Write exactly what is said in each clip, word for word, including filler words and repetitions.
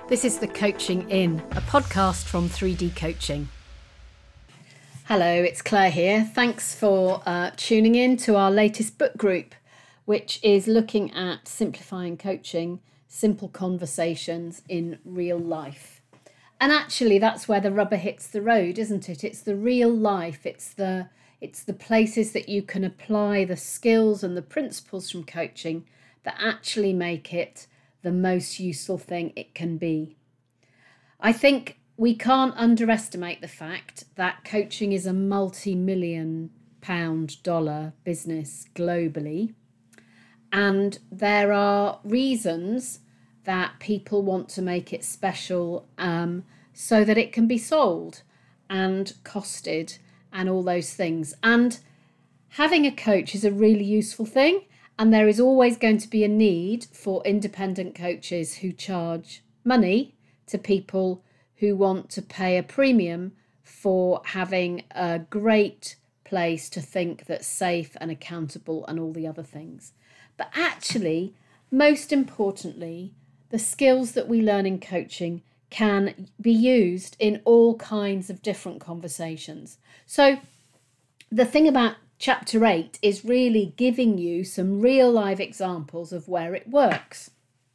This is the Coaching In, a podcast from three D Coaching. Hello, it's Claire here. Thanks for uh, tuning in to our latest book group, which is looking at simplifying coaching, simple conversations in real life. And actually, that's where the rubber hits the road, isn't it? It's the real life. It's the it's the places that you can apply the skills and the principles from coaching that actually make it the most useful thing it can be. I think we can't underestimate the fact that coaching is a multi-million pound dollar business globally. And there are reasons that people want to make it special um, so that it can be sold and costed and all those things. And having a coach is a really useful thing. And there is always going to be a need for independent coaches who charge money to people who want to pay a premium for having a great place to think that's safe and accountable and all the other things. But actually, most importantly, the skills that we learn in coaching can be used in all kinds of different conversations. So the thing about Chapter eight is really giving you some real live examples of where it works.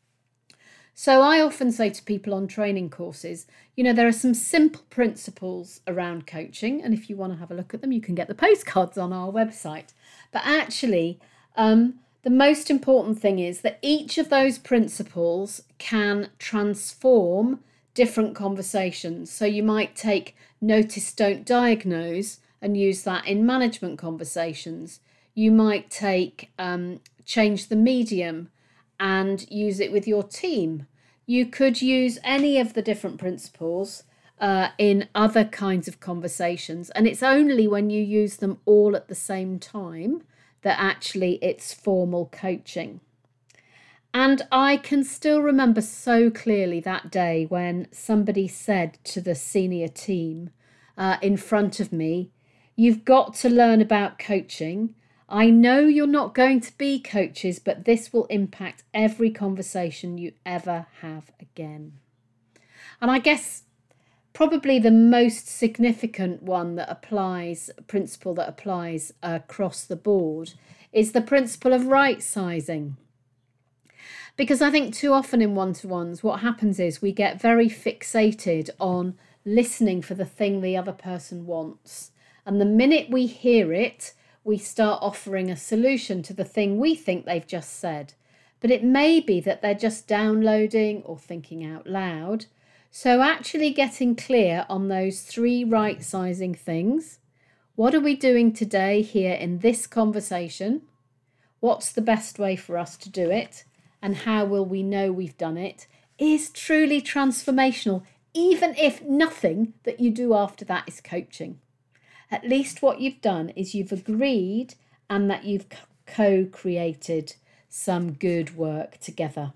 So I often say to people on training courses, you know, there are some simple principles around coaching. And if you want to have a look at them, you can get the postcards on our website. But actually, um, the most important thing is that each of those principles can transform different conversations. So you might take notice, don't diagnose, and use that in management conversations. You might take um, change the medium and use it with your team. You could use any of the different principles uh, in other kinds of conversations. And it's only when you use them all at the same time that actually it's formal coaching. And I can still remember so clearly that day when somebody said to the senior team uh, in front of me, "You've got to learn about coaching. I know you're not going to be coaches, but this will impact every conversation you ever have again." And I guess probably the most significant one that applies, principle that applies across the board, is the principle of right sizing. Because I think too often in one-to-ones, what happens is we get very fixated on listening for the thing the other person wants. And the minute we hear it, we start offering a solution to the thing we think they've just said. But it may be that they're just downloading or thinking out loud. So actually getting clear on those three right-sizing things. What are we doing today here in this conversation? What's the best way for us to do it? And how will we know we've done it? Is truly transformational, even if nothing that you do after that is coaching. At least what you've done is you've agreed and that you've co-created some good work together.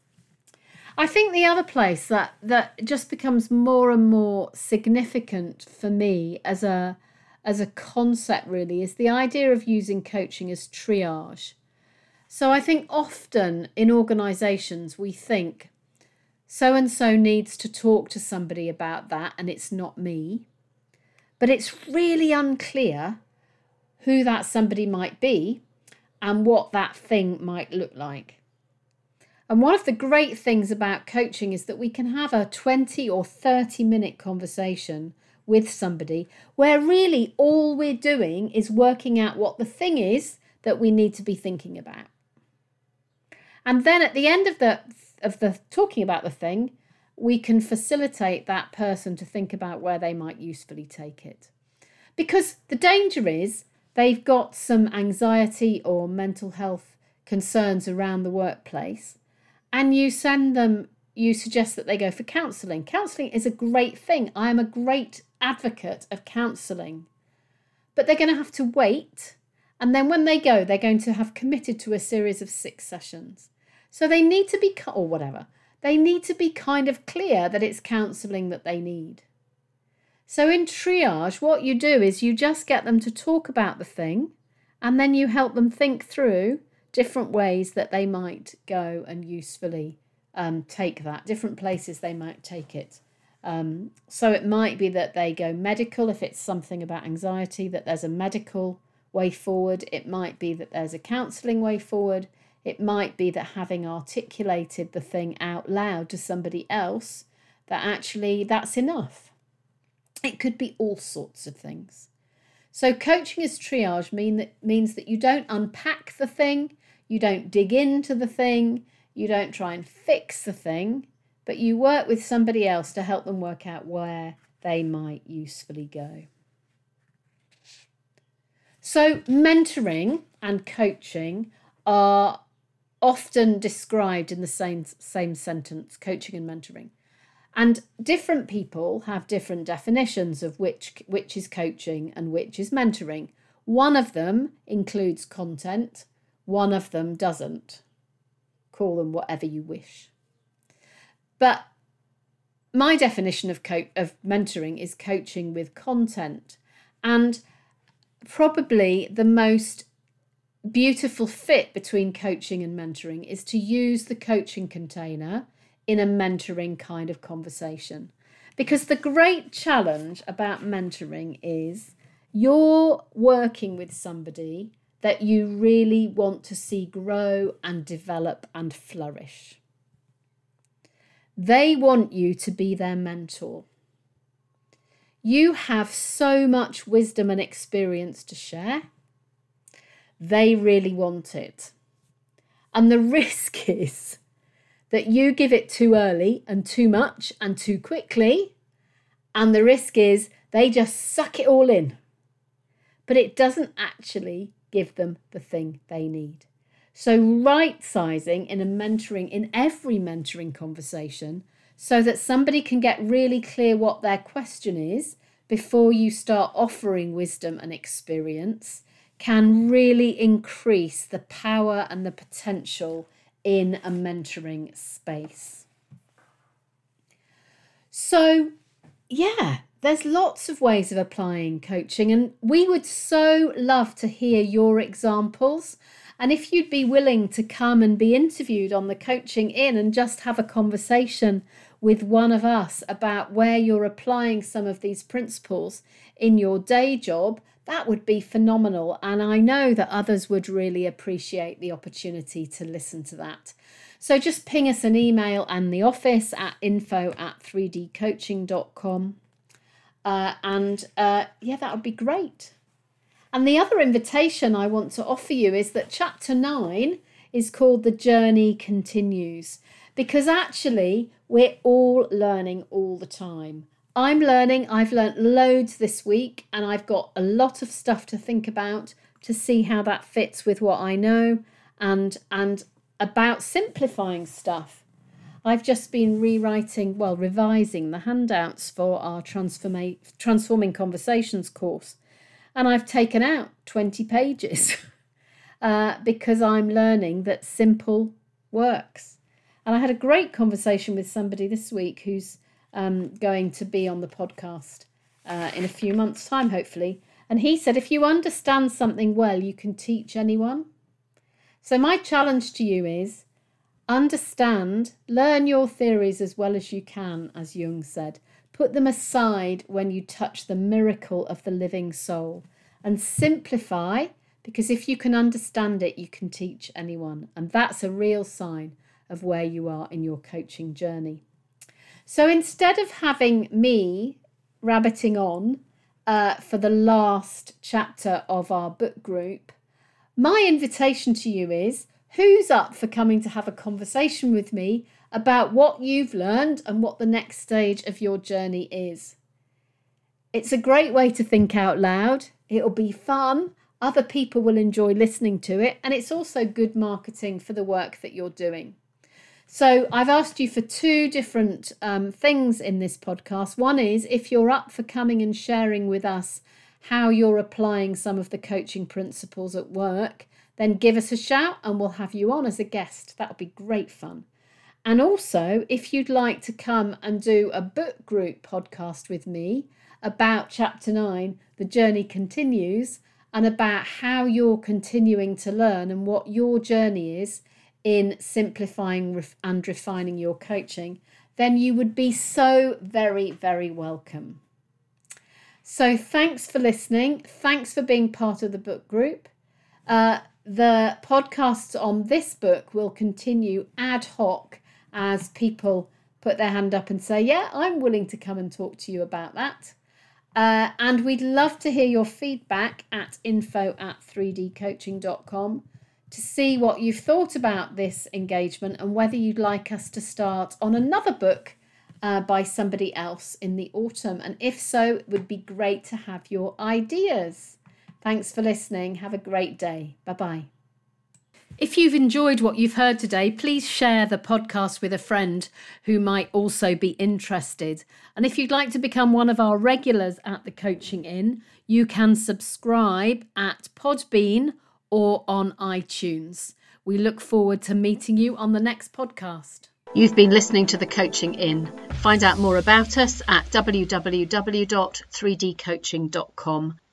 I think the other place that, that just becomes more and more significant for me as a, as a concept really is the idea of using coaching as triage. So I think often in organisations we think so-and-so needs to talk to somebody about that and it's not me. But it's really unclear who that somebody might be and what that thing might look like. And one of the great things about coaching is that we can have a twenty or thirty minute conversation with somebody where really all we're doing is working out what the thing is that we need to be thinking about. And then at the end of the of the talking about the thing, we can facilitate that person to think about where they might usefully take it. Because the danger is they've got some anxiety or mental health concerns around the workplace, and you send them, you suggest that they go for counselling. Counselling is a great thing. I am a great advocate of counselling. But they're going to have to wait, and then when they go, they're going to have committed to a series of six sessions. So they need to be, or whatever, they need to be kind of clear that it's counselling that they need. So in triage, what you do is you just get them to talk about the thing and then you help them think through different ways that they might go and usefully um, take that. Different places they might take it. Um, so it might be that they go medical if it's something about anxiety, that there's a medical way forward. It might be that there's a counselling way forward. It might be that having articulated the thing out loud to somebody else, that actually that's enough. It could be all sorts of things. So coaching as triage mean that, means that you don't unpack the thing, you don't dig into the thing, you don't try and fix the thing, but you work with somebody else to help them work out where they might usefully go. So mentoring and coaching are often described in the same, same sentence, coaching and mentoring. And different people have different definitions of which, which is coaching and which is mentoring. One of them includes content, one of them doesn't. Call them whatever you wish. But my definition of co- of mentoring is coaching with content. And probably the most beautiful fit between coaching and mentoring is to use the coaching container in a mentoring kind of conversation. Because the great challenge about mentoring is you're working with somebody that you really want to see grow and develop and flourish. They want you to be their mentor. You have so much wisdom and experience to share. They really want it. And the risk is that you give it too early and too much and too quickly. And the risk is they just suck it all in. But it doesn't actually give them the thing they need. So right sizing in a mentoring, in every mentoring conversation, so that somebody can get really clear what their question is before you start offering wisdom and experience, can really increase the power and the potential in a mentoring space. So, yeah, there's lots of ways of applying coaching, and we would so love to hear your examples. And if you'd be willing to come and be interviewed on the Coaching In and just have a conversation with one of us about where you're applying some of these principles in your day job, that would be phenomenal. And I know that others would really appreciate the opportunity to listen to that. So just ping us an email and the office at info at three d coaching dot com. Uh, and uh, yeah, that would be great. And the other invitation I want to offer you is that chapter nine is called The Journey Continues, because actually we're all learning all the time. I'm learning, I've learnt loads this week, and I've got a lot of stuff to think about to see how that fits with what I know, and, and about simplifying stuff. I've just been rewriting, well, revising the handouts for our Transforma- Transforming Conversations course. And I've taken out twenty pages uh, because I'm learning that simple works. And I had a great conversation with somebody this week who's um, going to be on the podcast uh, in a few months' time, hopefully. And he said, if you understand something well, you can teach anyone. So my challenge to you is understand, learn your theories as well as you can, as Jung said. Put them aside when you touch the miracle of the living soul, and simplify, because if you can understand it, you can teach anyone. And that's a real sign of where you are in your coaching journey. So instead of having me rabbiting on uh, for the last chapter of our book group, my invitation to you is, who's up for coming to have a conversation with me about what you've learned and what the next stage of your journey is? It's a great way to think out loud. It'll be fun. Other people will enjoy listening to it. And it's also good marketing for the work that you're doing. So I've asked you for two different um, things in this podcast. One is if you're up for coming and sharing with us how you're applying some of the coaching principles at work, then give us a shout and we'll have you on as a guest. That would be great fun. And also, if you'd like to come and do a book group podcast with me about chapter nine, The Journey Continues, and about how you're continuing to learn and what your journey is in simplifying and refining your coaching, then you would be so very, very welcome. So thanks for listening. Thanks for being part of the book group. Uh, the podcasts on this book will continue ad hoc as people put their hand up and say, yeah, I'm willing to come and talk to you about that. Uh, and we'd love to hear your feedback at info at three d coaching dot com to see what you've thought about this engagement and whether you'd like us to start on another book uh, by somebody else in the autumn. And if so, it would be great to have your ideas. Thanks for listening. Have a great day. Bye-bye. If you've enjoyed what you've heard today, please share the podcast with a friend who might also be interested. And if you'd like to become one of our regulars at the Coaching Inn, you can subscribe at Podbean or on iTunes. We look forward to meeting you on the next podcast. You've been listening to the Coaching Inn. Find out more about us at w w w dot three d coaching dot com.